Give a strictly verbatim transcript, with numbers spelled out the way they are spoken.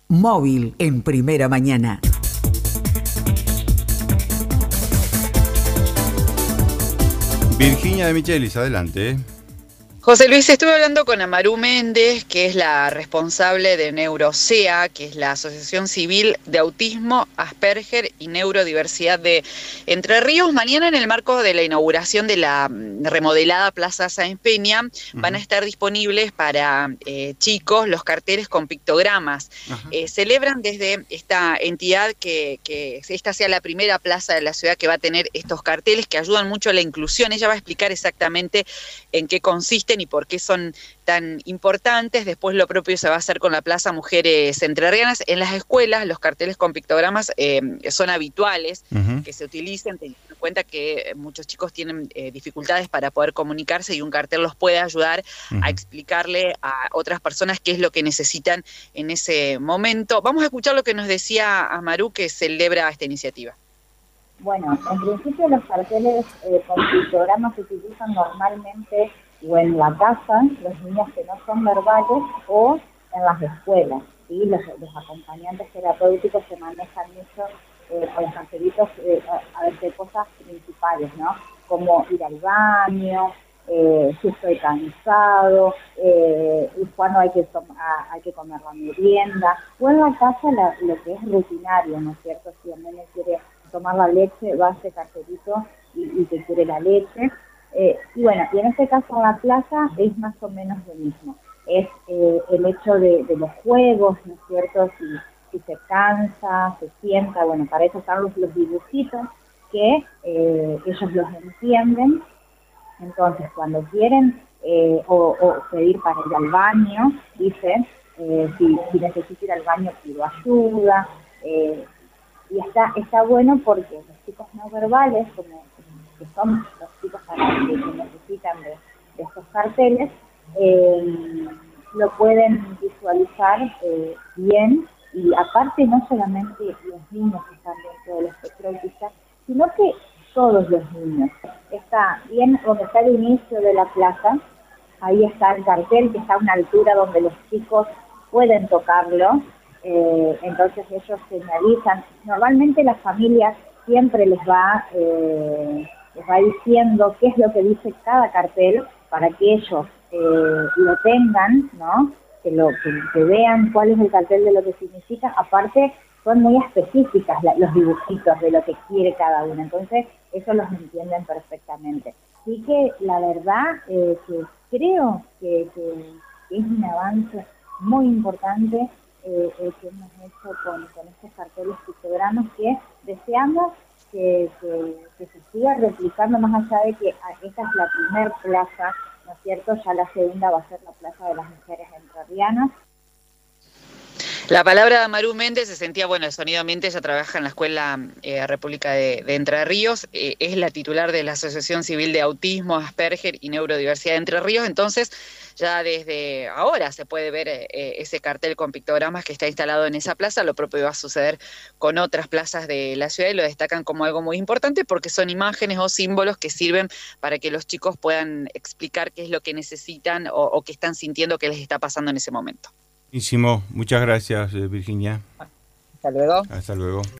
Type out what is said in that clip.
Móvil en Primera Mañana. Virginia de Michelis, adelante. José Luis, estuve hablando con Amaru Méndez, que es la responsable de Neurosea, que es la Asociación Civil de Autismo, Asperger y Neurodiversidad de Entre Ríos. Mañana, en el marco de la inauguración de la remodelada Plaza Sáenz Peña, uh-huh. van a estar disponibles para eh, chicos los carteles con pictogramas. Uh-huh. Eh, celebran desde esta entidad que, que esta sea la primera plaza de la ciudad que va a tener estos carteles que ayudan mucho a la inclusión. Ella va a explicar exactamente en qué consiste y por qué son tan importantes. Después lo propio se va a hacer con la Plaza Mujeres Entrerrianas. En las escuelas los carteles con pictogramas eh, son habituales uh-huh. que se utilicen, teniendo en cuenta que muchos chicos tienen eh, dificultades para poder comunicarse y un cartel los puede ayudar uh-huh. a explicarle a otras personas qué es lo que necesitan en ese momento. Vamos a escuchar lo que nos decía Amaru, que celebra esta iniciativa. Bueno, en principio los carteles eh, con pictogramas se utilizan normalmente o en la casa, los niños que no son verbales, o en las escuelas, ¿sí? Los, los acompañantes terapéuticos se manejan mucho eh, con los cartelitos eh, a, a de cosas principales, ¿no? Como ir al baño, eh, si estoy cansado, eh, y cuando hay que, a, hay que comer la merienda, o en la casa la, lo que es rutinario, ¿no es cierto? Si el nene quiere tomar la leche, va a ese cartelito y, y que quiere la leche. Eh, y bueno, y en este caso en la plaza es más o menos lo mismo. Es eh, el hecho de, de los juegos, ¿no es cierto? Si, si se cansa, se sienta, bueno, para eso están los, los dibujitos que eh, ellos los entienden. Entonces, cuando quieren eh, o, o pedir para ir al baño, dicen, eh, si, si necesito ir al baño, pido ayuda. Eh, y está, está bueno porque los chicos no verbales, como que son los chicos que, que necesitan de, de estos carteles, eh, lo pueden visualizar eh, bien, y aparte no solamente los niños que están dentro del espectro autista, sino que todos los niños. Está bien donde está el inicio de la plaza, ahí está el cartel que está a una altura donde los chicos pueden tocarlo, eh, entonces ellos señalizan. Normalmente las familias siempre les va... Eh, les va diciendo qué es lo que dice cada cartel para que ellos eh, lo tengan, ¿no? Que, lo, que, que vean cuál es el cartel de lo que significa. Aparte, son muy específicas la, los dibujitos de lo que quiere cada uno, entonces eso los entienden perfectamente. Así que la verdad eh, que creo que, que, que es un avance muy importante eh, el que hemos hecho con, con estos carteles pictogramas, que deseamos Que, que, que se siga replicando, más allá de que esta es la primer plaza, ¿no es cierto? Ya la segunda va a ser la Plaza de las Mujeres Entrerrianas. La palabra de Amaru Méndez se sentía, bueno, el sonido ambiente. Ella trabaja en la Escuela eh, República de, de Entre Ríos, eh, es la titular de la Asociación Civil de Autismo, Asperger y Neurodiversidad de Entre Ríos. Entonces, ya desde ahora se puede ver eh, ese cartel con pictogramas que está instalado en esa plaza. Lo propio va a suceder con otras plazas de la ciudad y lo destacan como algo muy importante porque son imágenes o símbolos que sirven para que los chicos puedan explicar qué es lo que necesitan o, o qué están sintiendo que les está pasando en ese momento. Buenísimo, muchas gracias, Virginia. Hasta luego. Hasta luego.